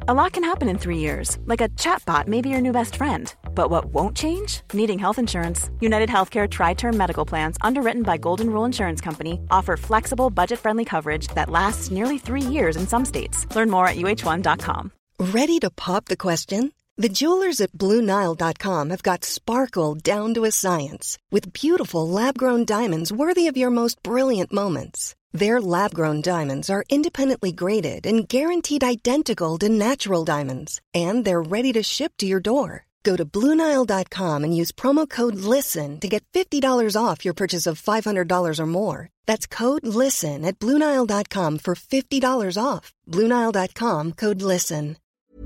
A lot can happen in 3 years, like a chatbot may be your new best friend. But what won't change? Needing health insurance. United Healthcare Tri-Term Medical Plans, underwritten by Golden Rule Insurance Company, offer flexible, budget-friendly coverage that lasts nearly 3 years in some states. Learn more at uh1.com. Ready to pop the question? The jewelers at BlueNile.com have got sparkle down to a science with beautiful lab-grown diamonds worthy of your most brilliant moments. Their lab-grown diamonds are independently graded and guaranteed identical to natural diamonds, and they're ready to ship to your door. Go to BlueNile.com and use promo code LISTEN to get $50 off your purchase of $500 or more. That's code LISTEN at BlueNile.com for $50 off. BlueNile.com, code LISTEN.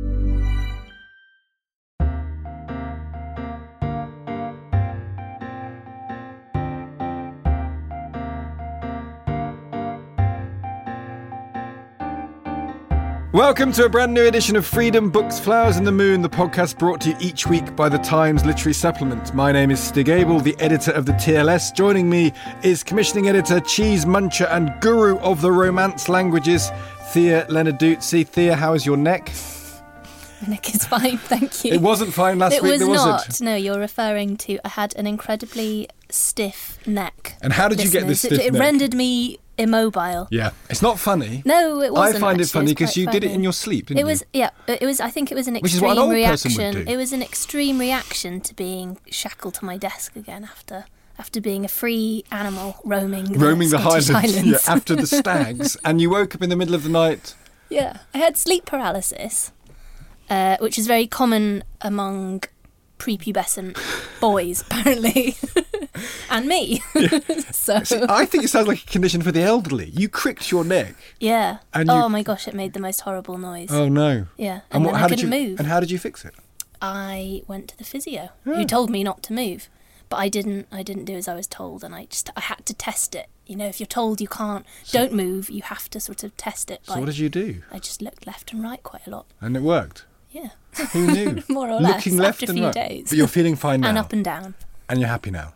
Welcome to a brand new edition of Freedom Books, Flowers and the Moon, the podcast brought to you each week by the Times Literary Supplement. My name is Stig Abel, the editor of the TLS. Joining me is commissioning editor, cheese muncher and guru of the Romance languages, Thea Lenarduzzi. Thea, how is your neck? My neck is fine, thank you. It wasn't fine last week, It was not. Was it? No, you're referring to, I had an incredibly stiff neck. And how did you get this stiff neck? It rendered me immobile. Yeah, it's not funny. No, it wasn't. I find it actually. funny because you did it in your sleep, didn't you? It was. I think it was an Which is what an extreme old person would reaction. do. It was an extreme reaction to being shackled to my desk again after being a free animal roaming the Highlands. Highlands. Yeah, after the stags, and you woke up in the middle of the night. Yeah, I had sleep paralysis, which is very common among prepubescent boys, apparently, and me. Yeah. So See, I think it sounds like a condition for the elderly. You cricked your neck. Yeah. And my gosh, it made the most horrible noise. Oh no. Yeah. And then I couldn't move. And how did you fix it? I went to the physio, who told me not to move, but I didn't do as I was told, and I had to test it. You know, if you're told you don't move, you have to sort of test it. So what did you do? I just looked left and right quite a lot. And it worked? Yeah. Who knew? More or less. Looking left after and a few right. days. But you're feeling fine now? And up and down. And you're happy now?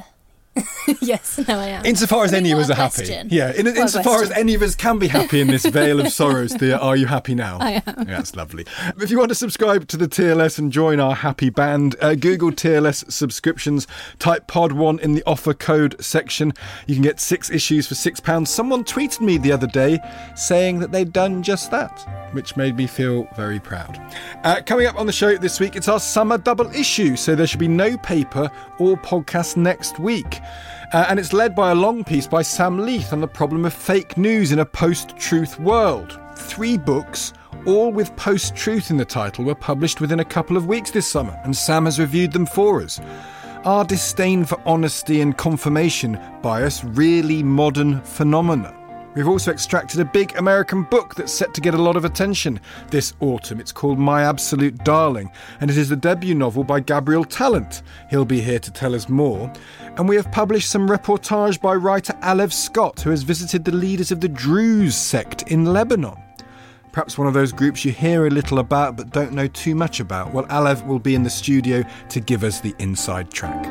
Yes, no, I am. Insofar as any of us are happy. Yeah, insofar as any of us can be happy in this veil of sorrows, Thea, are you happy now? I am. Yeah, that's lovely. If you want to subscribe to the TLS and join our happy band, Google TLS subscriptions, type pod1 in the offer code section. You can get 6 issues for £6. Someone tweeted me the other day saying that they'd done just that, which made me feel very proud. Coming up on the show this week, it's our summer double issue, so there should be no paper or podcast next week. And it's led by a long piece by Sam Leith on the problem of fake news in a post-truth world. 3 books, all with post-truth in the title, were published within a couple of weeks this summer, and Sam has reviewed them for us. Are disdain for honesty and confirmation bias really modern phenomena? We've also extracted a big American book that's set to get a lot of attention this autumn. It's called My Absolute Darling, and it is the debut novel by Gabriel Talent. He'll be here to tell us more. And we have published some reportage by writer Alev Scott, who has visited the leaders of the Druze sect in Lebanon. Perhaps one of those groups you hear a little about but don't know too much about. Well, Alev will be in the studio to give us the inside track.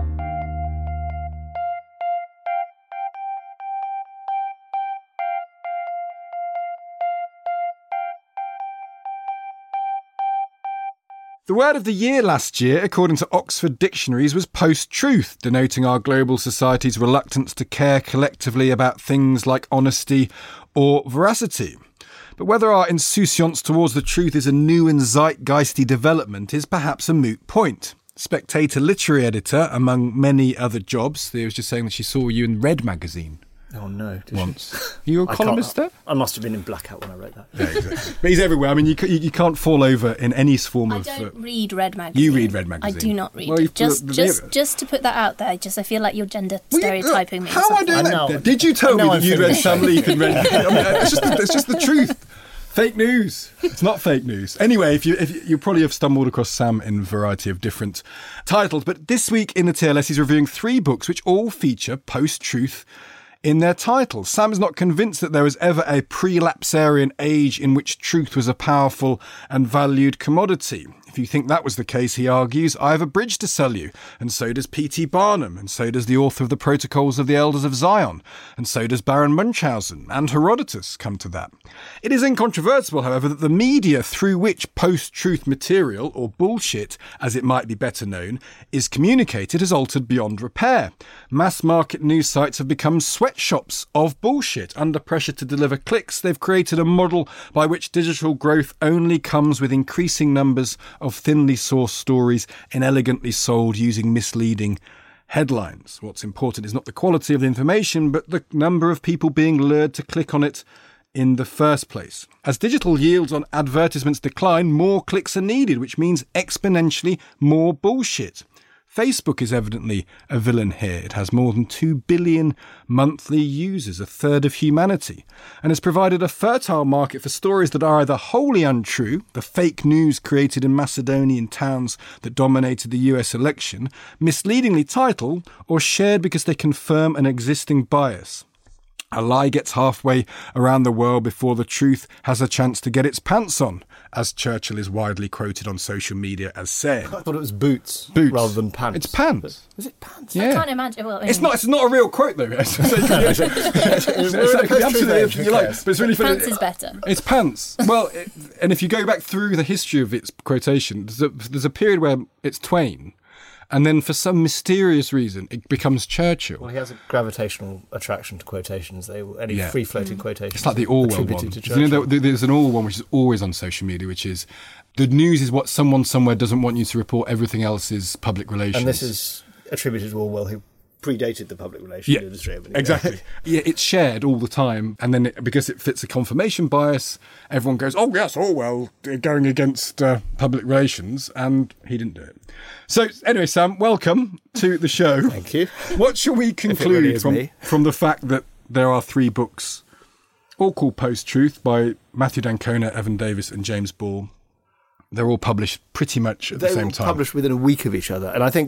The word of the year last year, according to Oxford Dictionaries, was post-truth, denoting our global society's reluctance to care collectively about things like honesty or veracity. But whether our insouciance towards the truth is a new and zeitgeisty development is perhaps a moot point. Spectator literary editor, among many other jobs. Thea was just saying that she saw you in Red magazine. Oh no! Once. You a columnist there? I must have been in blackout when I wrote that. Yeah, exactly. But he's everywhere. I mean, you can't fall over in any form of. I don't read Red magazine. You read Red magazine. I do not read it. Just to put that out there. I feel like you're gender stereotyping me. How am I doing that? Did you tell me that you read Sam Leith in Red magazine? I mean, it's just the truth. Fake news. It's not fake news. Anyway, if you probably have stumbled across Sam in a variety of different titles, but this week in the TLS he's reviewing 3 books which all feature post-truth in their titles. Sam is not convinced that there was ever a pre-lapsarian age in which truth was a powerful and valued commodity. If you think that was the case, he argues, I have a bridge to sell you, and so does P.T. Barnum, and so does the author of the Protocols of the Elders of Zion, and so does Baron Munchausen, and Herodotus come to that. It is incontrovertible, however, that the media through which post-truth material, or bullshit, as it might be better known, is communicated has altered beyond repair. Mass-market news sites have become sweatshops of bullshit. Under pressure to deliver clicks, they've created a model by which digital growth only comes with increasing numbers of thinly sourced stories inelegantly sold using misleading headlines. What's important is not the quality of the information, but the number of people being lured to click on it in the first place. As digital yields on advertisements decline, more clicks are needed, which means exponentially more bullshit. Facebook is evidently a villain here. It has more than 2 billion monthly users, a third of humanity, and has provided a fertile market for stories that are either wholly untrue, the fake news created in Macedonian towns that dominated the US election, misleadingly titled, or shared because they confirm an existing bias. A lie gets halfway around the world before the truth has a chance to get its pants on, as Churchill is widely quoted on social media as saying. I thought it was boots rather than pants. It's pants. Is it pants? Yeah. I can't imagine. Well, It's not a real quote though. It's really funny. pants is better. It's pants. Well, and if you go back through the history of its quotation, there's a period where it's Twain. And then for some mysterious reason, it becomes Churchill. Well, he has a gravitational attraction to quotations. Any free-floating quotations. It's like the Orwell one. You know, there's an Orwell one which is always on social media, which is the news is what someone somewhere doesn't want you to report. Everything else is public relations. And this is attributed to Orwell, who predated the public relations industry. Exactly. Yeah, it's shared all the time. And then because it fits a confirmation bias, everyone goes, oh, yes, Orwell going against public relations. And he didn't do it. So anyway, Sam, welcome to the show. Thank you. What shall we conclude from the fact that there are 3 books, all called Post-Truth, by Matthew D'Ancona, Evan Davis and James Ball? They're all published pretty much at the same time. They're published within a week of each other. And I think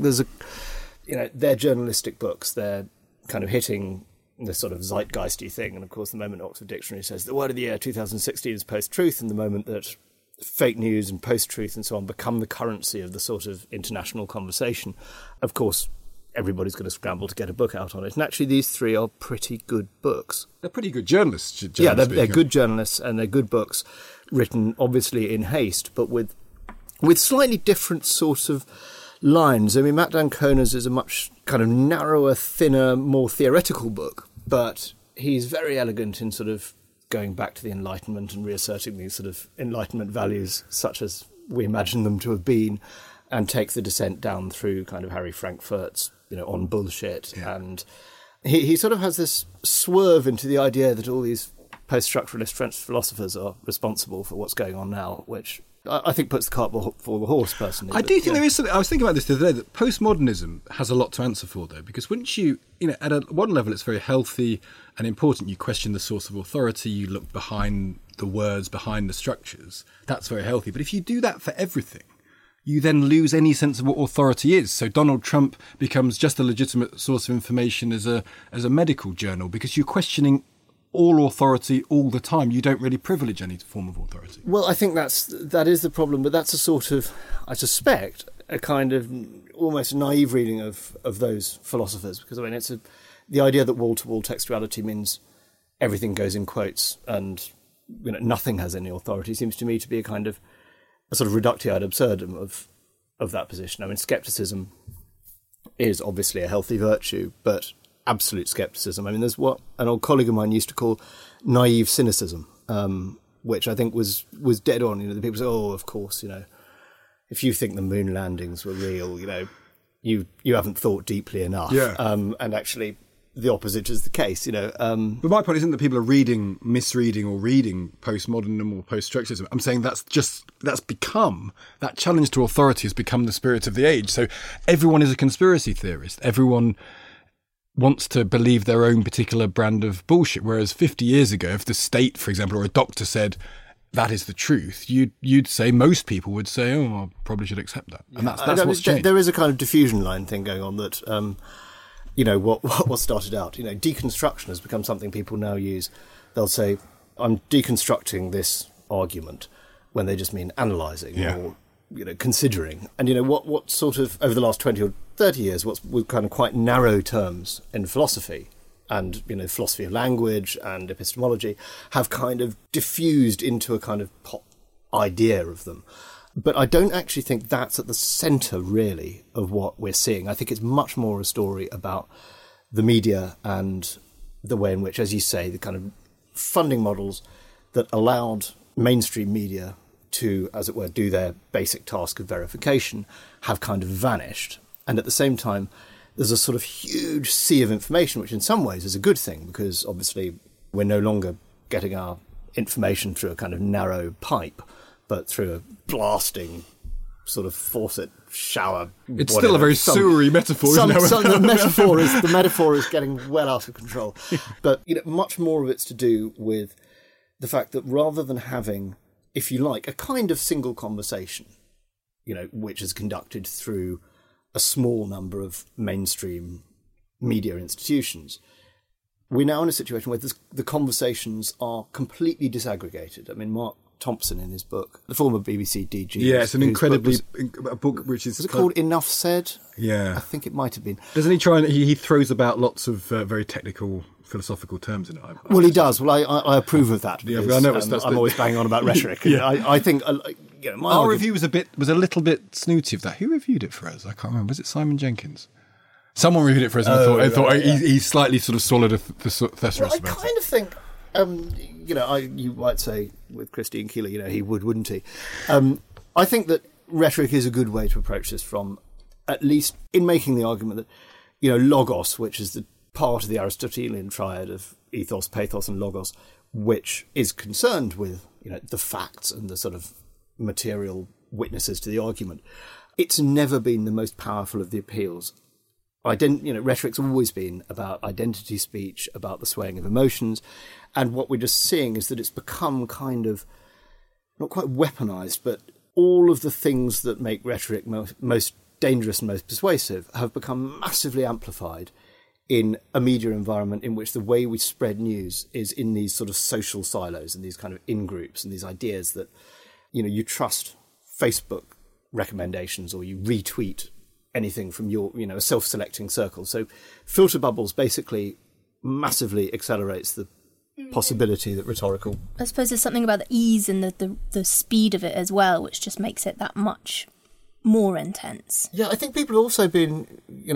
they're journalistic books. They're kind of hitting the sort of zeitgeisty thing. And of course, the moment Oxford Dictionary says the word of the year 2016 is post-truth, and the moment that fake news and post-truth and so on become the currency of the sort of international conversation, of course, everybody's going to scramble to get a book out on it. And actually, these 3 are pretty good books. They're pretty good journalists. They're good journalists, and they're good books, written obviously in haste, but with slightly different sorts of lines. I mean, Matt D'Ancona's is a much kind of narrower, thinner, more theoretical book, but he's very elegant in sort of going back to the Enlightenment and reasserting these sort of Enlightenment values such as we imagine them to have been, and takes the descent down through kind of Harry Frankfurt's, on bullshit. Yeah. And he sort of has this swerve into the idea that all these post-structuralist French philosophers are responsible for what's going on now, which I think puts the cart before the horse, personally. I do think there is something. I was thinking about this the other day, that postmodernism has a lot to answer for, though, because once you, at one level it's very healthy and important. You question the source of authority, you look behind the words, behind the structures. That's very healthy. But if you do that for everything, you then lose any sense of what authority is. So Donald Trump becomes just a legitimate source of information as a medical journal, because you're questioning all authority all the time. You don't really privilege any form of authority. Well, I think that is the problem, but that's a sort of, I suspect, a kind of almost naive reading of those philosophers, because I mean, it's the idea that wall-to-wall textuality means everything goes in quotes and nothing has any authority seems to me to be a kind of a sort of reductio ad absurdum of that position. I mean, scepticism is obviously a healthy virtue, but absolute scepticism, I mean, there's what an old colleague of mine used to call naive cynicism, which I think was dead on. The people say, oh, of course, if you think the moon landings were real, you haven't thought deeply enough. Yeah. And actually, the opposite is the case. But my point isn't that people are misreading or reading postmodernism or post-structuralism. I'm saying that challenge to authority has become the spirit of the age. So everyone is a conspiracy theorist. Everyone wants to believe their own particular brand of bullshit. Whereas 50 years ago, if the state, for example, or a doctor said that is the truth, you'd say, most people would say, oh, I probably should accept that. And that's what's changed. There is a kind of diffusion line thing going on that, what started out, deconstruction has become something people now use. They'll say, I'm deconstructing this argument, when they just mean analysing or considering. And, what sort of, over the last 20 or 30 years, what's with kind of quite narrow terms in philosophy and, philosophy of language and epistemology have kind of diffused into a kind of pop idea of them. But I don't actually think that's at the centre, really, of what we're seeing. I think it's much more a story about the media and the way in which, as you say, the kind of funding models that allowed mainstream media to, as it were, do their basic task of verification have kind of vanished. And at the same time, there's a sort of huge sea of information, which in some ways is a good thing, because obviously we're no longer getting our information through a kind of narrow pipe, but through a blasting sort of faucet shower. It's still a very sewery metaphor, isn't it? The metaphor is getting well out of control. But much more of it's to do with the fact that rather than having, if you like, a kind of single conversation, which is conducted through a small number of mainstream media institutions, we're now in a situation where the conversations are completely disaggregated. I mean, Mark Thompson, in his book, the former BBC DG. Yeah, it's an incredibly a book which is... Was it called Enough Said? Yeah. I think it might have been. Doesn't he try and... He throws about lots of very technical philosophical terms in it. Well, he does. Well, I approve of that. Yeah, because, I know I'm always banging on about rhetoric. Yeah. I think... Our review was a little bit snooty of that. Who reviewed it for us? I can't remember. Was it Simon Jenkins? Someone reviewed it for us, and I thought he slightly sort of swallowed a thesaurus about it. I kind of think... you might say with Christine Keeler, he would, wouldn't he? I think that rhetoric is a good way to approach this, from at least in making the argument that, logos, which is the part of the Aristotelian triad of ethos, pathos and logos, which is concerned with, the facts and the sort of material witnesses to the argument. It's never been the most powerful of the appeals. Rhetoric's always been about identity speech, about the swaying of emotions, and what we're just seeing is that it's become kind of, not quite weaponized, but all of the things that make rhetoric most dangerous and most persuasive have become massively amplified in a media environment in which the way we spread news is in these sort of social silos and these kind of in-groups and these ideas that, you trust Facebook recommendations or you retweet anything from your, a self-selecting circle. So filter bubbles basically massively accelerates the possibility that rhetorical... I suppose there's something about the ease and the speed of it as well, which just makes it that much more intense. Yeah, I think people have also been,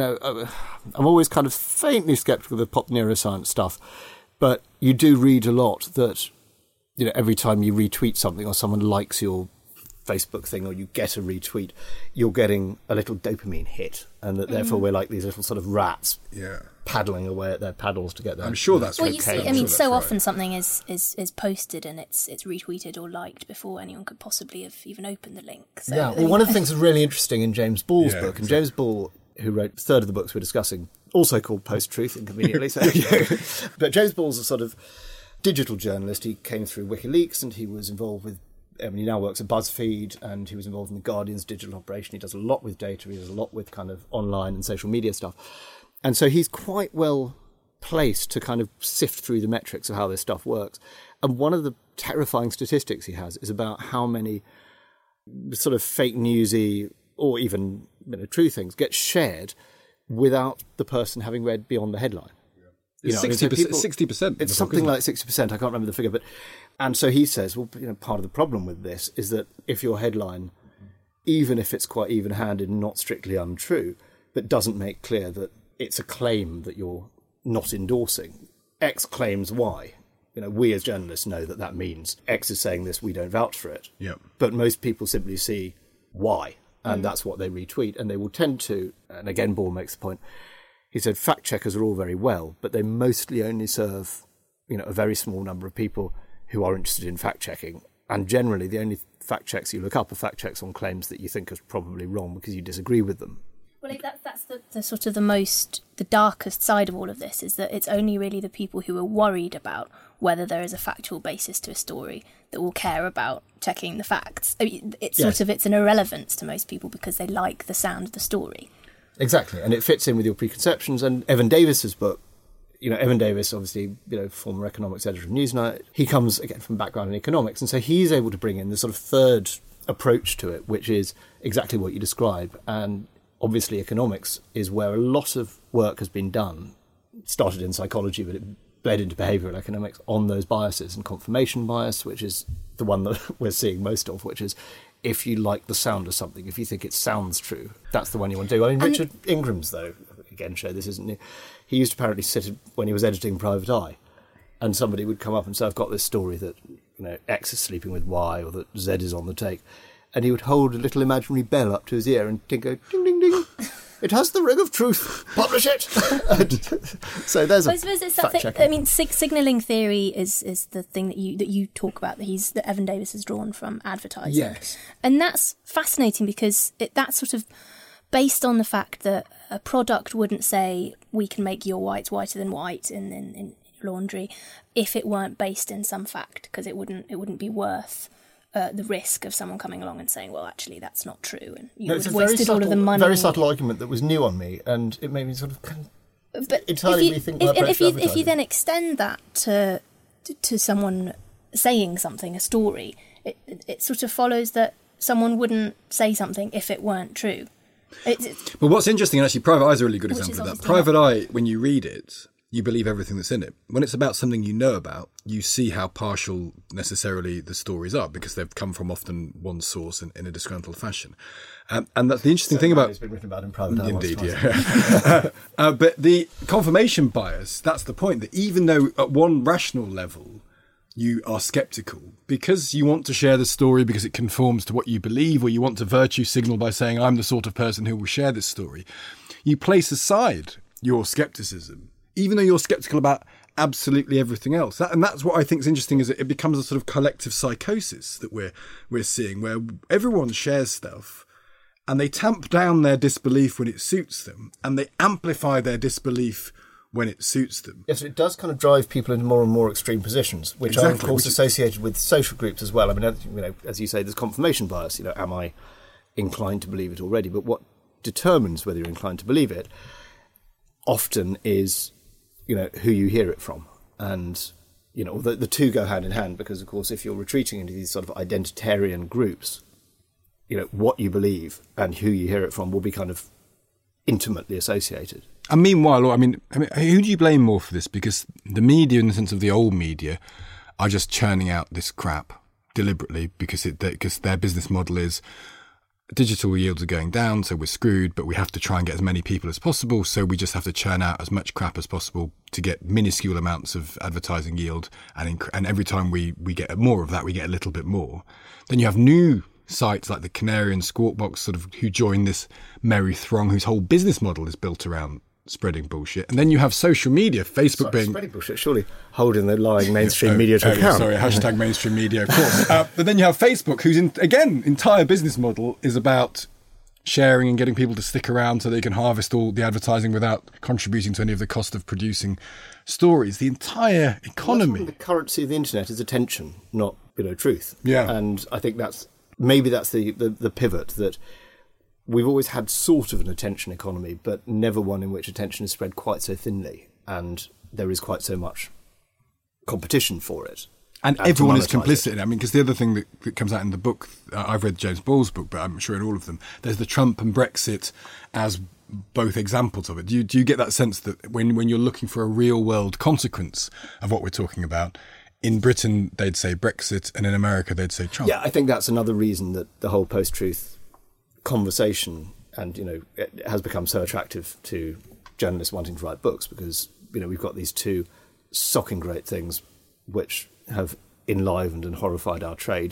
I'm always kind of faintly sceptical of the pop neuroscience stuff, but you do read a lot that, every time you retweet something or someone likes your Facebook thing or you get a retweet, you're getting a little dopamine hit, and that therefore we're like these little sort of rats paddling away at their paddles to get there. I'm sure that's well, okay. You see, I mean, so often something is posted and it's retweeted or liked before anyone could possibly have even opened the link. So, yeah, well, one of the things that's really interesting in James Ball's book, and James Ball, who wrote a third of the books we're discussing, also called Post-Truth, inconveniently. But James Ball's a sort of digital journalist. He came through WikiLeaks and he was involved with... he now works at BuzzFeed, and he was involved in The Guardian's digital operation. He does a lot with data. He does a lot with kind of online and social media stuff. And so he's quite well placed to kind of sift through the metrics of how this stuff works. And one of the terrifying statistics he has is about how many sort of fake newsy or even true things get shared without the person having read beyond the headline. It's 60%. It's something like 60%. I can't remember the figure, but and so he says, well, part of the problem with this is that if your headline, even if it's quite even-handed and not strictly untrue, but doesn't make clear that it's a claim that you're not endorsing, X claims Y. We as journalists know that means X is saying this, we don't vouch for it. Yep. But most people simply see Y, and that's what they retweet, and they will tend to, and again, Ball makes the point, he said fact checkers are all very well, but they mostly only serve, a very small number of people who are interested in fact checking. And generally, the only fact checks you look up are fact checks on claims that you think are probably wrong because you disagree with them. Well, that's the sort of the darkest side of all of this, is that it's only really the people who are worried about whether there is a factual basis to a story that will care about checking the facts. I mean, it's an irrelevance to most people because they like the sound of the story. Exactly, and it fits in with your preconceptions. And Evan Davis's book, Evan Davis, obviously, former economics editor of Newsnight, he comes, again, from a background in economics, and so he's able to bring in the sort of third approach to it, which is exactly what you describe. And obviously economics is where a lot of work has been done. It started in psychology, but it bled into behavioural economics on those biases, and confirmation bias, which is the one that we're seeing most of, which is if you like the sound of something, if you think it sounds true, that's the one you want to do. I mean, Richard Ingram's, though, again, show this isn't new. He used to apparently sit when he was editing Private Eye, and somebody would come up and say, I've got this story that, X is sleeping with Y, or that Z is on the take. And he would hold a little imaginary bell up to his ear and go, ding, ding, ding. It has the ring of truth. Publish it. So there's a fact checking. I mean, signalling theory is the thing that you talk about. That Evan Davis has drawn from advertising. Yes, and that's fascinating because that's sort of based on the fact that a product wouldn't say we can make your whites whiter than white in laundry if it weren't based in some fact, because it wouldn't be worth the risk of someone coming along and saying, well, actually, that's not true, and you would have wasted all of the money. Very subtle argument that was new on me, and it made me sort of entirely rethink my approach to advertising. If you then extend that to someone saying something, a story, it sort of follows that someone wouldn't say something if it weren't true. But what's interesting, and actually Private Eye is a really good example of that. Private Eye, when you read it, you believe everything that's in it. When it's about something you know about, you see how partial necessarily the stories are, because they've come from often one source in a disgruntled fashion. And that's the interesting thing about... It's been written about in Private Eye. Indeed, yeah. But the confirmation bias, that's the point, that even though at one rational level you are sceptical, because you want to share the story because it conforms to what you believe, or you want to virtue signal by saying, I'm the sort of person who will share this story, you place aside your scepticism, even though you're sceptical about absolutely everything else. And that's what I think is interesting, is that it becomes a sort of collective psychosis that we're seeing, where everyone shares stuff and they tamp down their disbelief when it suits them, and they amplify their disbelief when it suits them. Yes, it does kind of drive people into more and more extreme positions, which are, of course, associated with social groups as well. I mean, as you say, there's confirmation bias. Am I inclined to believe it already? But what determines whether you're inclined to believe it often is who you hear it from. And, the two go hand in hand, because, of course, if you're retreating into these sort of identitarian groups, what you believe and who you hear it from will be kind of intimately associated. And meanwhile, I mean, who do you blame more for this? Because the media, in the sense of the old media, are just churning out this crap deliberately because their business model is digital yields are going down, so we're screwed, but we have to try and get as many people as possible, so we just have to churn out as much crap as possible to get minuscule amounts of advertising yield, and every time we get more of that, we get a little bit more. Then you have new sites like the Canary and Squawkbox, sort of, who join this merry throng whose whole business model is built around spreading bullshit. And then you have social media, Facebook being... Spreading bullshit, surely holding the lying mainstream media to account. Sorry, hashtag mainstream media, of course. But then you have Facebook, whose, entire business model is about sharing and getting people to stick around so they can harvest all the advertising without contributing to any of the cost of producing stories. The entire economy... The currency of the internet is attention, not, truth. Yeah. And I think that's the pivot, that we've always had sort of an attention economy, but never one in which attention is spread quite so thinly, and there is quite so much competition for it. And everyone is complicit in it. I mean, because the other thing that comes out in the book, I've read James Ball's book, but I'm sure in all of them, there's the Trump and Brexit as both examples of it. Do you get that sense that when you're looking for a real world consequence of what we're talking about, in Britain they'd say Brexit, and in America they'd say Trump? Yeah, I think that's another reason that the whole post-truth conversation it has become so attractive to journalists wanting to write books, because we've got these two socking great things which have enlivened and horrified our trade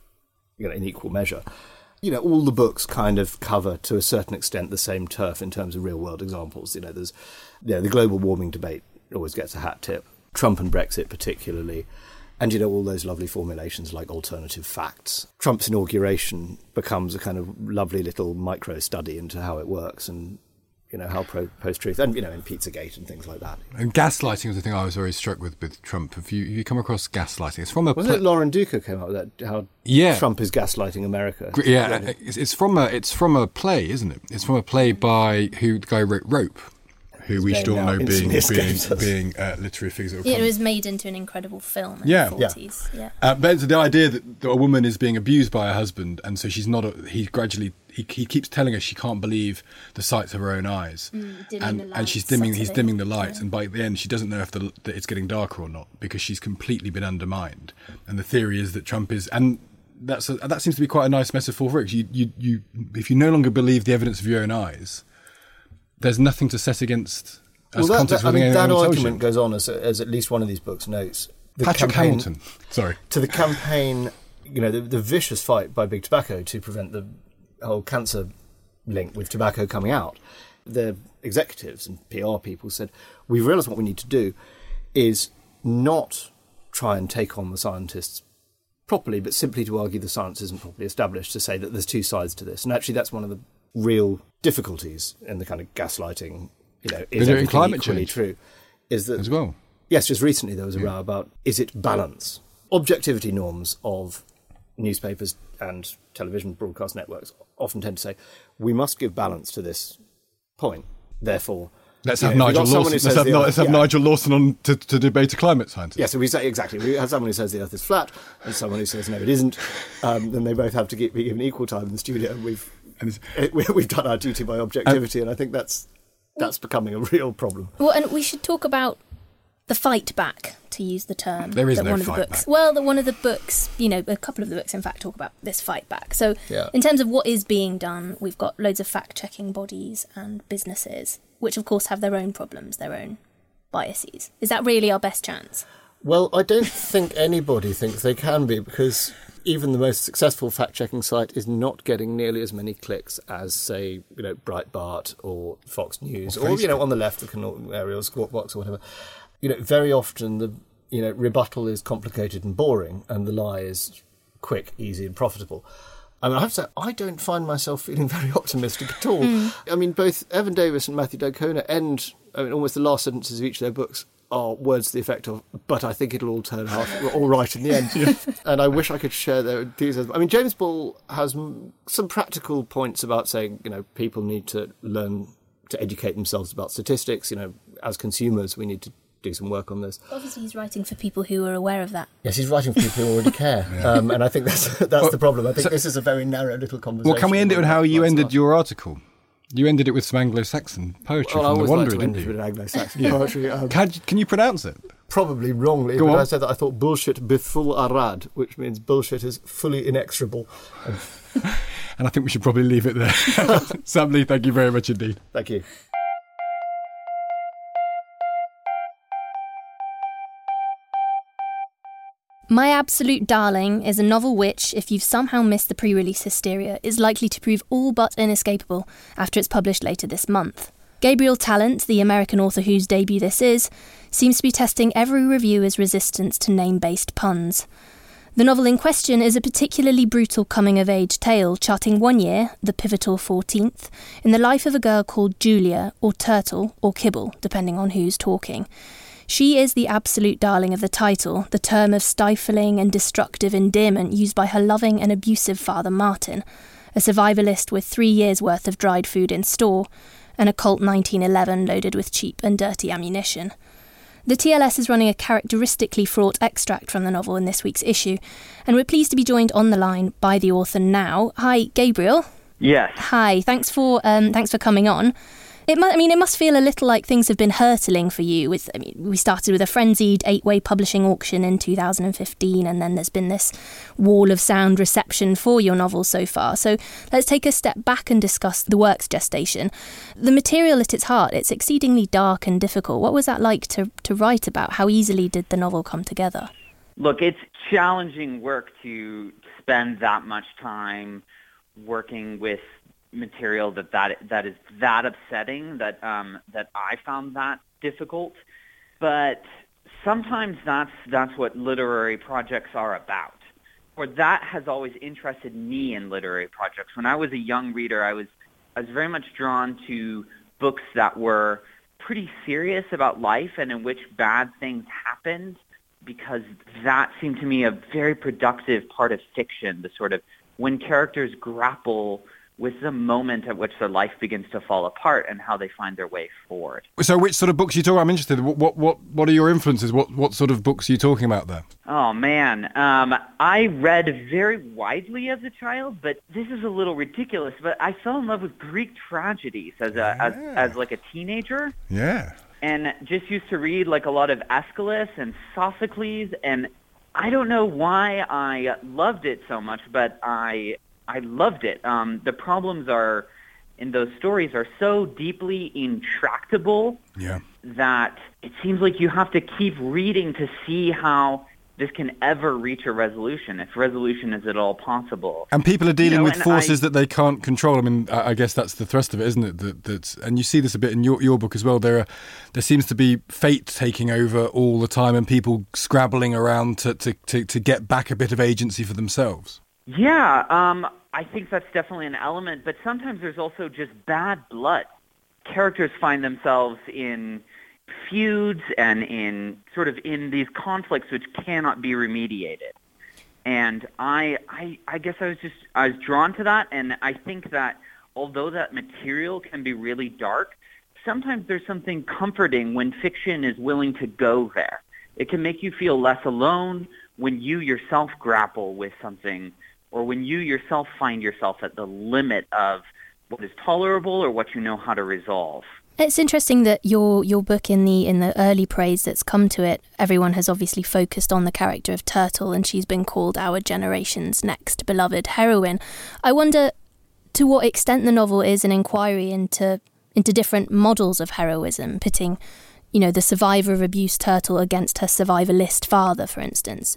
in equal measure. All the books kind of cover to a certain extent the same turf in terms of real world examples. There's the global warming debate always gets a hat tip, Trump and Brexit particularly. And, all those lovely formulations like alternative facts. Trump's inauguration becomes a kind of lovely little micro study into how it works, and, how post-truth, and, in Pizzagate and things like that. And gaslighting was the thing I was very struck with Trump. Have you come across gaslighting? It's from a... Wasn't it Lauren Duca came up with that, how Trump is gaslighting America? Yeah, it's from a play, isn't it? It's from a play by the guy who wrote Rope, who we should all know being literary figures. It was made into an incredible film in the 40s. Yeah. But it's the idea that a woman is being abused by her husband, and so she's not. He keeps telling her she can't believe the sights of her own eyes, and he's dimming the lights, and by the end she doesn't know if that it's getting darker or not because she's completely been undermined. And the theory is that Trump is, and that seems to be quite a nice metaphor for it. You if you no longer believe the evidence of your own eyes, there's nothing to set against. That argument goes on as at least one of these books notes. Patrick Hamilton, to the campaign, the vicious fight by Big Tobacco to prevent the whole cancer link with tobacco coming out. The executives and PR people said, we've realised what we need to do is not try and take on the scientists properly, but simply to argue the science isn't properly established, to say that there's two sides to this. And actually that's one of the real difficulties in the kind of gaslighting, is everything climate equally change true? Is that, as well? Yes, just recently there was a row about, is it balance? Objectivity norms of newspapers and television broadcast networks often tend to say, we must give balance to this point. Therefore, let's have Nigel Lawson on to debate a climate scientist. Yeah, so we say, exactly. We have someone who says the Earth is flat and someone who says, no, it isn't. Then they both have to be given equal time in the studio. We've done our duty by objectivity, and I think that's becoming a real problem. Well, and we should talk about the fight back, to use the term. There is that no one of the fight books. back. Well, that one of the books, a couple of the books, in fact, talk about this fight back. So in terms of what is being done, we've got loads of fact-checking bodies and businesses, which of course have their own problems, their own biases. Is that really our best chance? Well, I don't think anybody thinks they can be, because even the most successful fact-checking site is not getting nearly as many clicks as, say, Breitbart or Fox News, or on the left, the Canal Area or Squawk Box or whatever. Very often the rebuttal is complicated and boring, and the lie is quick, easy, and profitable. I have to say, I don't find myself feeling very optimistic at all. Both Evan Davis and Matthew D'Ancona end, almost the last sentences of each of their books are words to the effect of, but I think it'll all turn out all right in the end. And I wish I could share their enthusiasm. James Ball has some practical points about saying, people need to learn to educate themselves about statistics. As consumers, we need to do some work on this. Obviously, he's writing for people who are aware of that. Yes, he's writing for people who already care. And I think that's the problem. I think this is a very narrow little conversation. Well, can we end it with how you ended your article? You ended it with some Anglo-Saxon poetry from The Wanderer, didn't you? With Anglo-Saxon poetry. Can you pronounce it? Probably wrongly, but I said that I thought bullshit biful arad, which means bullshit is fully inexorable. And I think we should probably leave it there. Sam Lee, thank you very much indeed. Thank you. My Absolute Darling is a novel which, if you've somehow missed the pre-release hysteria, is likely to prove all but inescapable after it's published later this month. Gabriel Talent, the American author whose debut this is, seems to be testing every reviewer's resistance to name-based puns. The novel in question is a particularly brutal coming-of-age tale charting one year, the pivotal 14th, in the life of a girl called Julia, or Turtle, or Kibble, depending on who's talking. She is the absolute darling of the title, the term of stifling and destructive endearment used by her loving and abusive father Martin, a survivalist with 3 years' worth of dried food in store, and a Colt 1911 loaded with cheap and dirty ammunition. The TLS is running a characteristically fraught extract from the novel in this week's issue, and we're pleased to be joined on the line by the author now. Hi, Gabriel. Yes. Hi, thanks for coming on. It must feel a little like things have been hurtling for you. We started with a frenzied 8-way publishing auction in 2015, and then there's been this wall of sound reception for your novel so far. So let's take a step back and discuss the work's gestation. The material at its heart, it's exceedingly dark and difficult. What was that like to write about? How easily did the novel come together? Look, it's challenging work to spend that much time working with material that is that upsetting, that I found that difficult. But sometimes that's what literary projects are about, or that has always interested me in literary projects. When I was a young reader, I was very much drawn to books that were pretty serious about life and in which bad things happened, because that seemed to me a very productive part of fiction, the sort of when characters grapple with the moment at which their life begins to fall apart and how they find their way forward. So which sort of books are you talking about? I'm interested. What are your influences? What sort of books are you talking about there? Oh, man. I read very widely as a child, but this is a little ridiculous, but I fell in love with Greek tragedies as like a teenager. Yeah. And just used to read like a lot of Aeschylus and Sophocles, and I don't know why I loved it so much, but I loved it. The problems in those stories are so deeply intractable that it seems like you have to keep reading to see how this can ever reach a resolution, if resolution is at all possible. And people are dealing with forces that they can't control. I mean, I guess that's the thrust of it, isn't it? And you see this a bit in your book as well. There seems to be fate taking over all the time and people scrabbling around to get back a bit of agency for themselves. Yeah, I think that's definitely an element, but sometimes there's also just bad blood. Characters find themselves in feuds and in these conflicts which cannot be remediated. And I guess I was drawn to that, and I think that although that material can be really dark, sometimes there's something comforting when fiction is willing to go there. It can make you feel less alone when you yourself grapple with something, or when you yourself find yourself at the limit of what is tolerable or what you know how to resolve. It's interesting that your book, in the early praise that's come to it, everyone has obviously focused on the character of Turtle, and she's been called our generation's next beloved heroine. I wonder to what extent the novel is an inquiry into different models of heroism, pitting, the survivor of abuse Turtle against her survivalist father, for instance.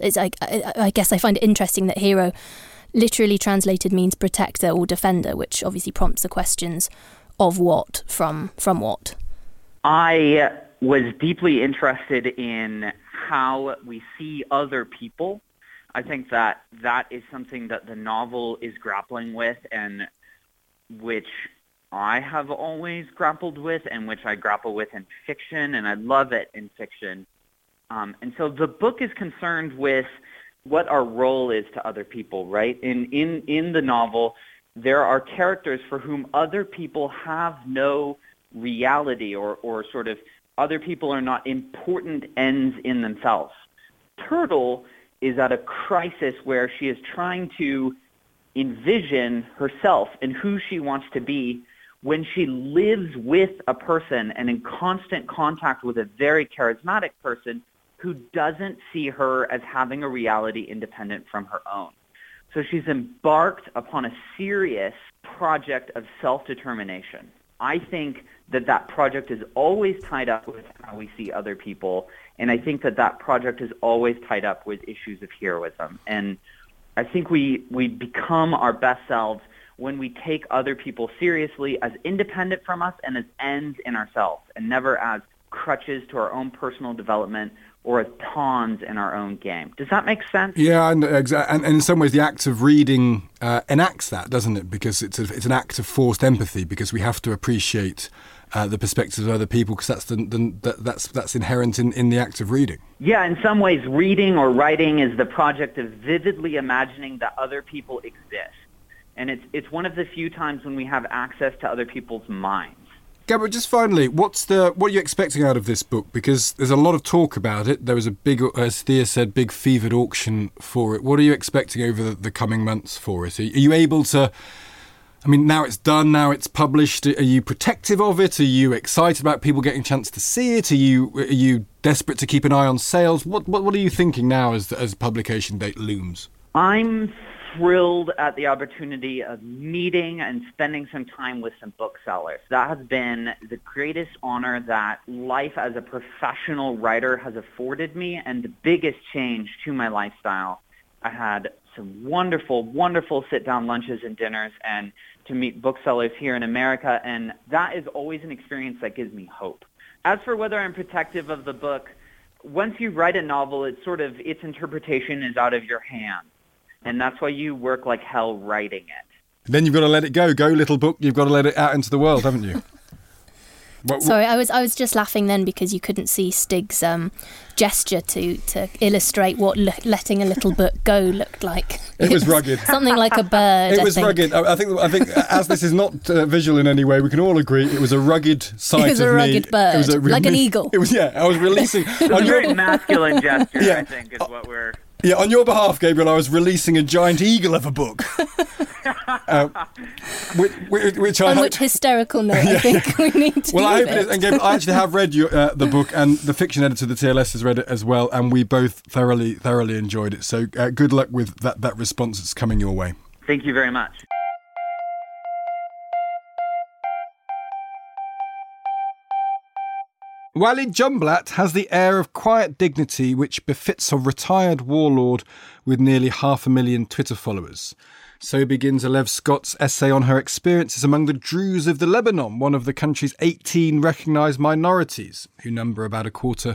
I guess I find it interesting that hero literally translated means protector or defender, which obviously prompts the questions of what from what. I was deeply interested in how we see other people. I think that is something that the novel is grappling with, and which I have always grappled with, and which I grapple with in fiction, and I love it in fiction. And so the book is concerned with what our role is to other people, right? In the novel, there are characters for whom other people have no reality, or sort of other people are not important ends in themselves. Turtle is at a crisis where she is trying to envision herself and who she wants to be when she lives with a person and in constant contact with a very charismatic person who doesn't see her as having a reality independent from her own. So she's embarked upon a serious project of self-determination. I think that project is always tied up with how we see other people, and I think that project is always tied up with issues of heroism. And I think we become our best selves when we take other people seriously as independent from us and as ends in ourselves, and never as crutches to our own personal development or as pawns in our own game. Does that make sense? Yeah, and in some ways the act of reading enacts that, doesn't it? Because it's an act of forced empathy, because we have to appreciate the perspectives of other people, because that's inherent in the act of reading. Yeah, in some ways reading or writing is the project of vividly imagining that other people exist. And it's one of the few times when we have access to other people's minds. Gabriel, just finally, what are you expecting out of this book? Because there's a lot of talk about it. There was a big, as Thea said, big fevered auction for it. What are you expecting over the coming months for it? Are you able to, now it's done, now it's published. Are you protective of it? Are you excited about people getting a chance to see it? Are you desperate to keep an eye on sales? What are you thinking now as publication date looms? I'm thrilled at the opportunity of meeting and spending some time with some booksellers. That has been the greatest honor that life as a professional writer has afforded me, and the biggest change to my lifestyle. I had some wonderful, wonderful sit-down lunches and dinners, and to meet booksellers here in America, and that is always an experience that gives me hope. As for whether I'm protective of the book, once you write a novel, its interpretation is out of your hands. And that's why you work like hell writing it. Then you've got to let it go. Go, little book. You've got to let it out into the world, haven't you? Sorry, I was just laughing then because you couldn't see Stig's gesture to illustrate what letting a little book go looked like. It was rugged. Something like a bird. It was rugged. I think as this is not visual in any way, we can all agree it was a rugged sight of me. It was a rugged bird, it was like an eagle. It was, yeah. I was releasing. It's a very masculine gesture, yeah. I think, is what we're. Yeah, on your behalf, Gabriel, I was releasing a giant eagle of a book. Which hysterical note I think we need to I hope it is. And Gabriel, I actually have read the book, and the fiction editor of the TLS has read it as well, and we both thoroughly enjoyed it. So good luck with that response that's coming your way. Thank you very much. Walid Jumblatt has the air of quiet dignity which befits a retired warlord with nearly 500,000 Twitter followers. So begins Alev Scott's essay on her experiences among the Druze of the Lebanon, one of the country's 18 recognised minorities, who number about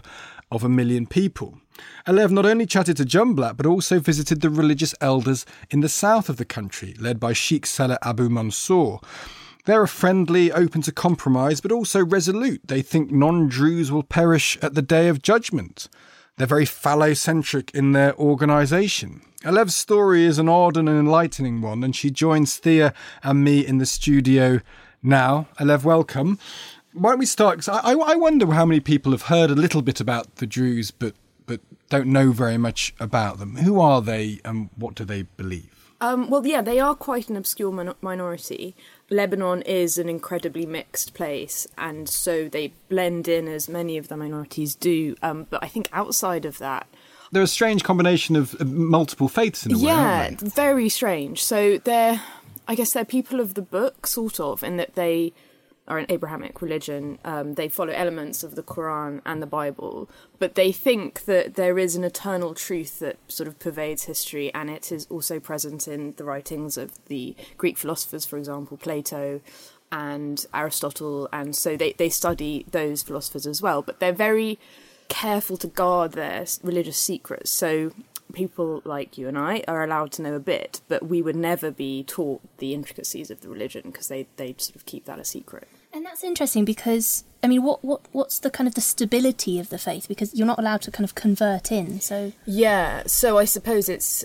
250,000 people. Alev not only chatted to Jumblatt, but also visited the religious elders in the south of the country, led by Sheikh Saleh Abu Mansour. They're friendly, open to compromise, but also resolute. They think non-Druze will perish at the day of judgment. They're very phallocentric in their organisation. Alev's story is an odd and an enlightening one, and she joins Thea and me in the studio now. Alev, welcome. Why don't we start? 'Cause I wonder how many people have heard a little bit about the Druze, but don't know very much about them. Who are they, and what do they believe? They are quite an obscure minority. Lebanon is an incredibly mixed place, and so they blend in as many of the minorities do. But I think outside of that... They're a strange combination of multiple faiths in a way, aren't they? Yeah, very strange. So they're people of the book, sort of, in that they are an Abrahamic religion. They follow elements of the Quran and the Bible, but they think that there is an eternal truth that sort of pervades history, and it is also present in the writings of the Greek philosophers, for example, Plato and Aristotle, and so they study those philosophers as well, but they're very careful to guard their religious secrets. So people like you and I are allowed to know a bit, but we would never be taught the intricacies of the religion because they sort of keep that a secret. And that's interesting because, I mean, what's the kind of the stability of the faith? Because you're not allowed to kind of convert in, so... Yeah, so I suppose it's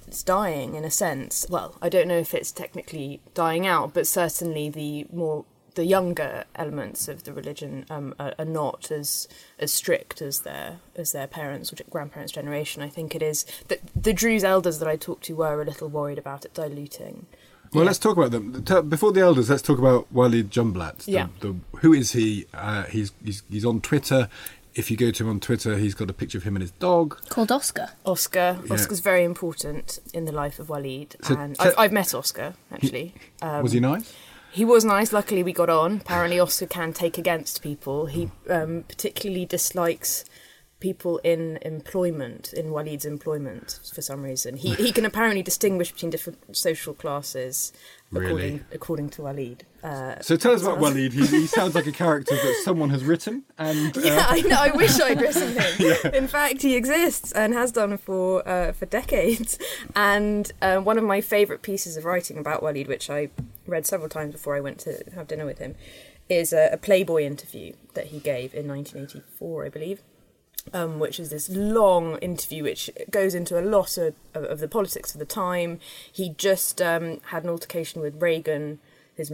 dying in a sense. Well, I don't know if it's technically dying out, but certainly the younger elements of the religion are not as strict as their parents' or grandparents' generation. I think it is that the Druze elders that I talked to were a little worried about it diluting. Well, let's talk about them. Before the elders, let's talk about Walid Jumblatt. Who is he? He's on Twitter. If you go to him on Twitter, he's got a picture of him and his dog. Called Oscar. Oscar. Yeah. Oscar's very important in the life of Walid. And I've met Oscar, actually. Was he nice? He was nice. Luckily, we got on. Apparently, Oscar can take against people. He particularly dislikes people in Walid's employment, for some reason. He can apparently distinguish between different social classes, according to Walid. So tell us about Walid. He sounds like a character that someone has written. And yeah, I know. I wish I'd written him. Yeah. In fact, he exists and has done for decades. And one of my favourite pieces of writing about Walid, which I read several times before I went to have dinner with him, is a Playboy interview that he gave in 1984, I believe. Which is this long interview which goes into a lot of the politics of the time. He just had an altercation with Reagan. His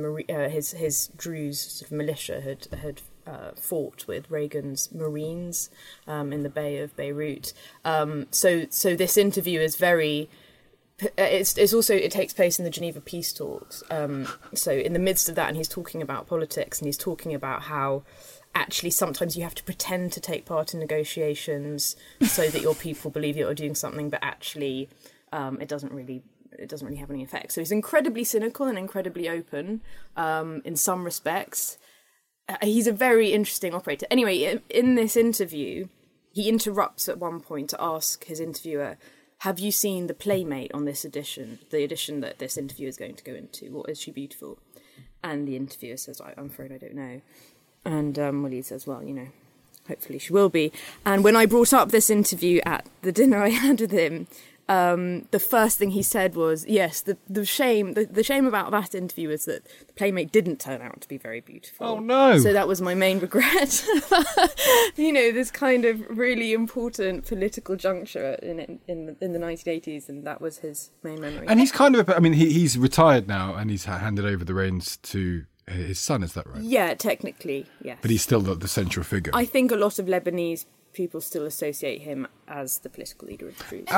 Druze sort of militia had fought with Reagan's Marines in the Bay of Beirut. So this interview is very... It's also, it takes place in the Geneva Peace Talks. So in the midst of that, and he's talking about politics, and he's talking about how actually sometimes you have to pretend to take part in negotiations so that your people believe you're doing something, but actually it doesn't really have any effect. So he's incredibly cynical and incredibly open in some respects. He's a very interesting operator. Anyway, in this interview, he interrupts at one point to ask his interviewer, have you seen the Playmate on this edition, the edition that this interview is going to go into? What, is she beautiful? And the interviewer says, I'm afraid I don't know. And Walid says, well, hopefully she will be. And when I brought up this interview at the dinner I had with him, the first thing he said was, yes, the shame about that interview is that the Playmate didn't turn out to be very beautiful. Oh, no. So that was my main regret. This kind of really important political juncture in the 1980s, and that was his main memory. And he's kind of, he's retired now, and he's handed over the reins to his son, is that right? Yeah, technically, yes. But he's still the central figure. I think a lot of Lebanese people still associate him as the political leader of the Druze.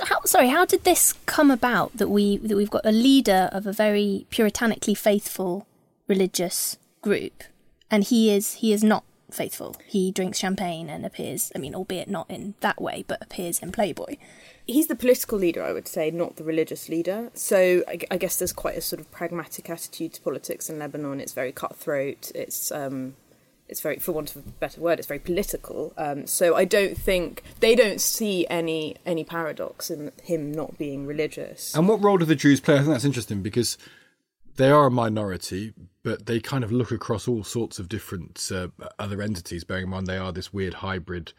How did this come about that we've got a leader of a very puritanically faithful religious group, and he is not faithful? He drinks champagne and appears, albeit not in that way, but appears in Playboy. He's the political leader, I would say, not the religious leader. So I guess there's quite a sort of pragmatic attitude to politics in Lebanon. It's very cutthroat. It's very, for want of a better word, it's very political. So I don't think they don't see any paradox in him not being religious. And what role do the Druze play? I think that's interesting because they are a minority, but they kind of look across all sorts of different other entities, bearing in mind they are this weird hybrid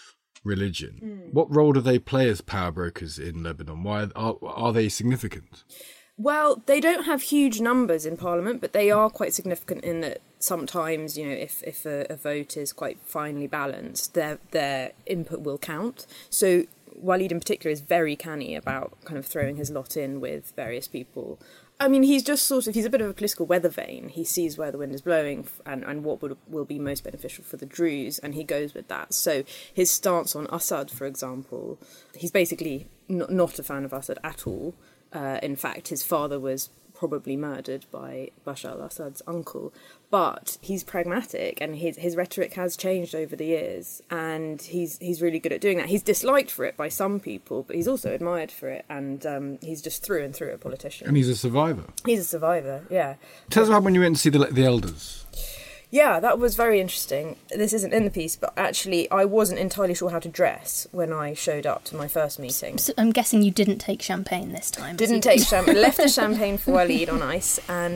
religion. What role do they play as power brokers in Lebanon? Why are they significant? Well, they don't have huge numbers in Parliament, but they are quite significant in that sometimes, if a vote is quite finely balanced, their input will count. So Walid in particular is very canny about kind of throwing his lot in with various people. He's just he's a bit of a political weather vane. He sees where the wind is blowing and what will be most beneficial for the Druze, and he goes with that. So his stance on Assad, for example, he's basically not a fan of Assad at all. In fact, his father was probably murdered by Bashar al-Assad's uncle. But he's pragmatic, and his rhetoric has changed over the years, and he's really good at doing that. He's disliked for it by some people, but he's also admired for it, and he's just through and through a politician. And he's a survivor. He's a survivor, yeah. Tell us about when you went to see the elders. Yeah, that was very interesting. This isn't in the piece, but actually I wasn't entirely sure how to dress when I showed up to my first meeting. So I'm guessing you didn't take champagne this time. Didn't take champagne. Left the champagne for Walid on ice and,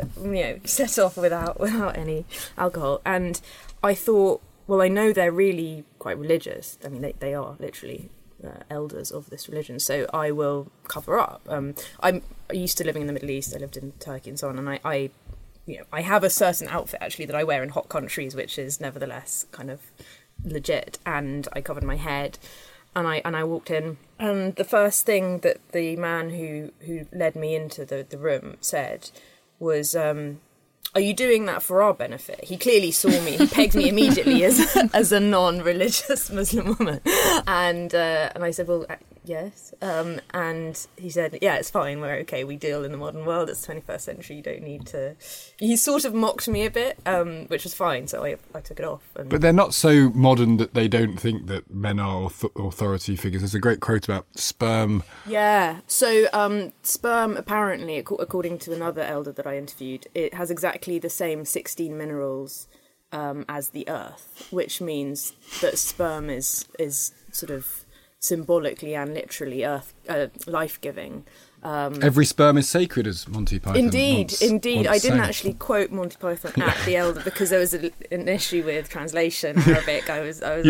set off without any alcohol. And I thought, well, I know they're really quite religious. They are literally elders of this religion, so I will cover up. I'm used to living in the Middle East. I lived in Turkey and so on, and I have a certain outfit actually that I wear in hot countries, which is nevertheless kind of legit. And I covered my head, and I walked in, and the first thing that the man who led me into the room said was, "Are you doing that for our benefit?" He clearly saw me. He pegged me immediately as a non-religious Muslim woman, and I said, "Well, yes." And he said, "Yeah, it's fine. We're okay. We deal in the modern world. It's the 21st century. You don't need to." He sort of mocked me a bit, which was fine. So I took it off. But they're not so modern that they don't think that men are authority figures. There's a great quote about sperm. Yeah. So sperm, apparently, according to another elder that I interviewed, it has exactly the same 16 minerals as the earth, which means that sperm is sort of symbolically and literally life-giving. Every sperm is sacred, as Monty Python Indeed. once I didn't sang. actually quote Monty Python at the elder because there was an issue with translation Arabic. I was like,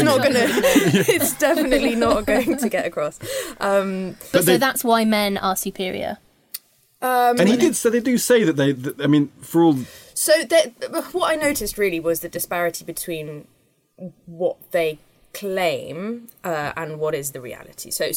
it's definitely not going to get across. So that's why men are superior. And he did. So they do say that for all. So what I noticed really was the disparity between what they claim and what is the reality. So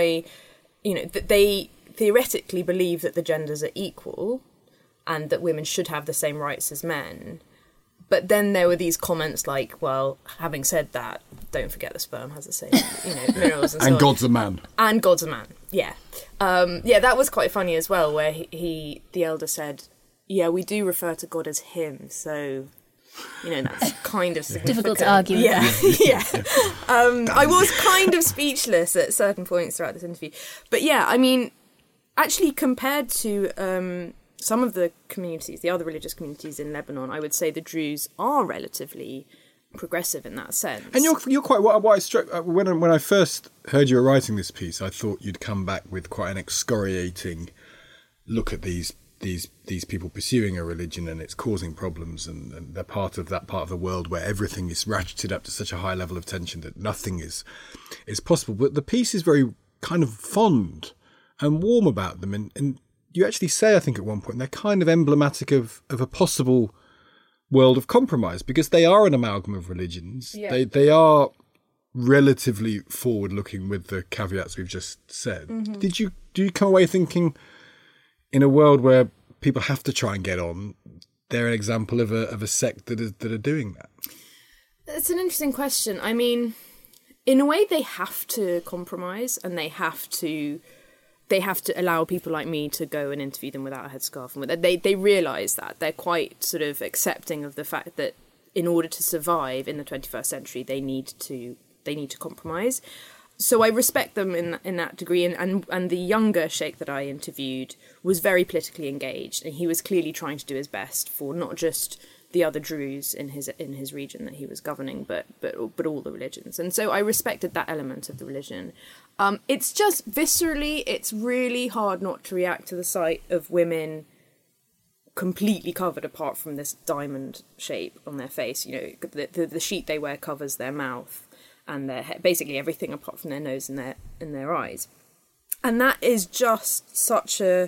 they theoretically believe that the genders are equal and that women should have the same rights as men. But then there were these comments like, well, having said that, don't forget the sperm has the same, minerals and so on. And God's a man. And God's a man, yeah. That was quite funny as well, where the elder said, yeah, we do refer to God as him, so... that's kind of significant. Difficult to argue. Yeah. I was kind of speechless at certain points throughout this interview. But yeah, actually compared to some of the communities, the other religious communities in Lebanon, I would say the Druze are relatively progressive in that sense. And you're quite... What I struck... When I first heard you were writing this piece, I thought you'd come back with quite an excoriating look at these people pursuing a religion and it's causing problems, and they're part of that part of the world where everything is ratcheted up to such a high level of tension that nothing is possible. But the piece is very kind of fond and warm about them. And you actually say, I think at one point, they're kind of emblematic of a possible world of compromise, because they are an amalgam of religions. Yeah. They are relatively forward-looking with the caveats we've just said. Mm-hmm. Do you come away thinking, in a world where people have to try and get on, they're an example of a sect that are doing that? It's an interesting question. I mean, in a way, they have to compromise, and they have to allow people like me to go and interview them without a headscarf. And they realise that. They're quite sort of accepting of the fact that in order to survive in the 21st century, they need to compromise. So I respect them in that degree. And the younger sheikh that I interviewed was very politically engaged, and he was clearly trying to do his best for not just the other Druze in his region that he was governing, but all the religions. And so I respected that element of the religion. It's just viscerally, it's really hard not to react to the sight of women completely covered apart from this diamond shape on their face. You know, the sheet they wear covers their mouth and their head, basically everything apart from their nose and their eyes. And that is just such an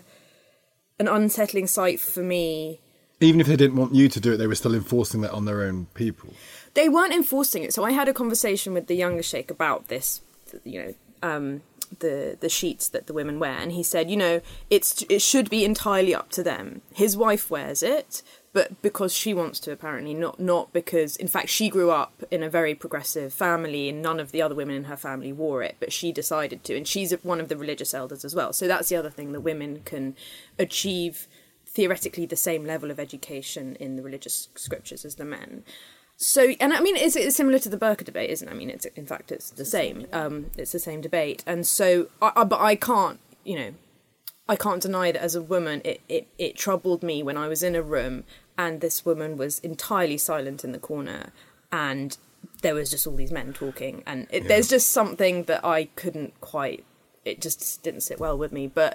unsettling sight for me. Even if they didn't want you to do it, they were still enforcing that on their own people. They weren't enforcing it. So I had a conversation with the younger sheikh about this, you know, the sheets that the women wear, and he said, you know, it should be entirely up to them. His wife wears it, but because she wants to, apparently, not because, in fact, she grew up in a very progressive family, and none of the other women in her family wore it, but she decided to, and she's one of the religious elders as well. So that's the other thing, that women can achieve theoretically the same level of education in the religious scriptures as the men. So, and I mean, it's similar to the burqa debate, isn't it? I mean, it's the same. It's the same debate. And so, but I can't, you know, I can't deny that as a woman, it troubled me when I was in a room and this woman was entirely silent in the corner and there was just all these men talking. And there's just something that I couldn't quite, it just didn't sit well with me. But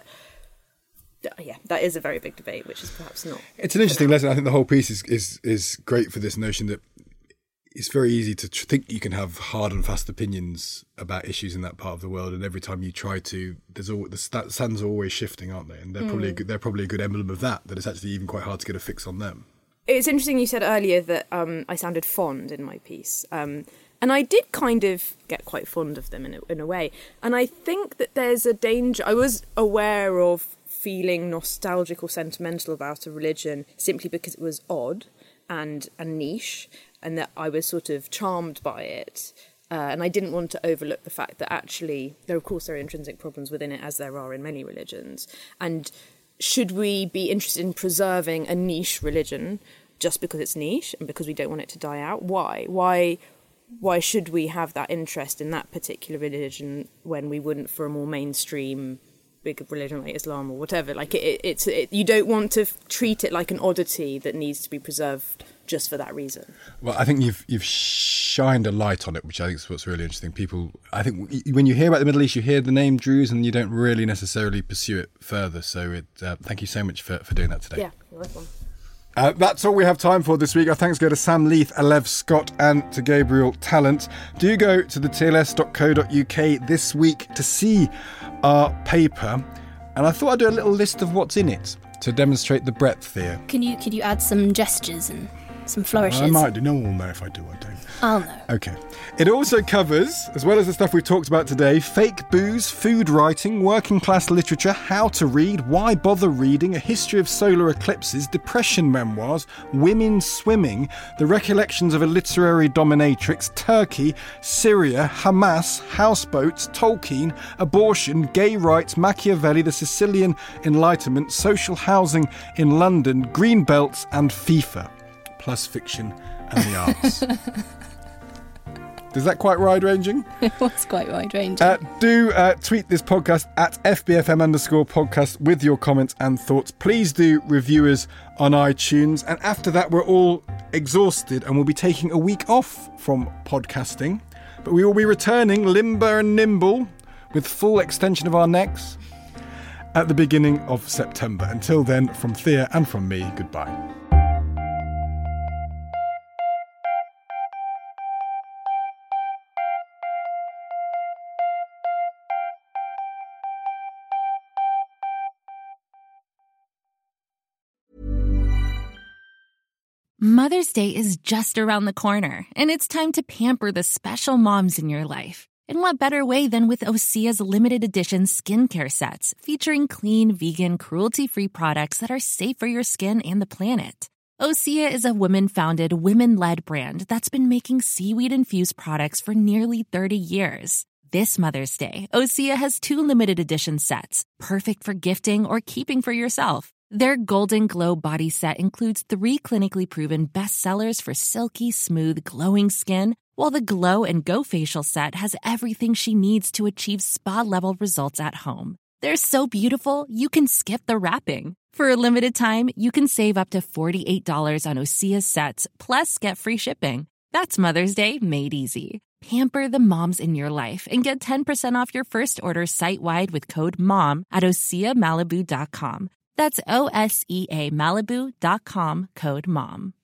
yeah, that is a very big debate, which is perhaps not. It's an interesting lesson. I think the whole piece is great for this notion that it's very easy to think you can have hard and fast opinions about issues in that part of the world, and every time you try to, the sands are always shifting, aren't they? And they're probably a good emblem of that it's actually even quite hard to get a fix on them. It's interesting you said earlier that I sounded fond in my piece. And I did kind of get quite fond of them in a way. And I think that there's a danger. I was aware of feeling nostalgic or sentimental about a religion simply because it was odd and niche, and that I was sort of charmed by it. And I didn't want to overlook the fact that actually, there are intrinsic problems within it, as there are in many religions. And should we be interested in preserving a niche religion just because it's niche and because we don't want it to die out? Why should we have that interest in that particular religion when we wouldn't for a more mainstream big religion like Islam or whatever? Like you don't want to treat it like an oddity that needs to be preserved just for that reason. Well, I think you've shined a light on it, which I think is what's really interesting. People, I think when you hear about the Middle East, you hear the name Druze and you don't really necessarily pursue it further. So thank you so much for doing that today. Yeah, you're welcome. That's all we have time for this week. Our thanks go to Sam Leith, Alev Scott and to Gabriel Talent. Do go to the tls.co.uk this week to see our paper. And I thought I'd do a little list of what's in it to demonstrate the breadth here. Could you add some gestures and some flourishes? I might do. No one will know if I do or don't. I'll know. Okay. It also covers, as well as the stuff we've talked about today, fake booze, food writing, working class literature, how to read, why bother reading, a history of solar eclipses, depression memoirs, women swimming, the recollections of a literary dominatrix, Turkey, Syria, Hamas, houseboats, Tolkien, abortion, gay rights, Machiavelli, the Sicilian Enlightenment, social housing in London, green belts and FIFA, plus fiction and the arts. Is that quite wide-ranging? It was quite wide-ranging. Do tweet this podcast at FBFM_podcast with your comments and thoughts. Please do review us on iTunes. And after that, we're all exhausted and we'll be taking a week off from podcasting. But we will be returning limber and nimble with full extension of our necks at the beginning of September. Until then, from Thea and from me, goodbye. Mother's Day is just around the corner, and it's time to pamper the special moms in your life. And what better way than with Osea's limited edition skincare sets featuring clean, vegan, cruelty-free products that are safe for your skin and the planet. Osea is a women-founded, women-led brand that's been making seaweed-infused products for nearly 30 years. This Mother's Day, Osea has 2 limited edition sets, perfect for gifting or keeping for yourself. Their Golden Glow body set includes 3 clinically proven bestsellers for silky, smooth, glowing skin, while the Glow and Go facial set has everything she needs to achieve spa-level results at home. They're so beautiful, you can skip the wrapping. For a limited time, you can save up to $48 on Osea sets, plus get free shipping. That's Mother's Day made easy. Pamper the moms in your life and get 10% off your first order site-wide with code MOM at OseaMalibu.com. That's OSEA Malibu.com, code MOM.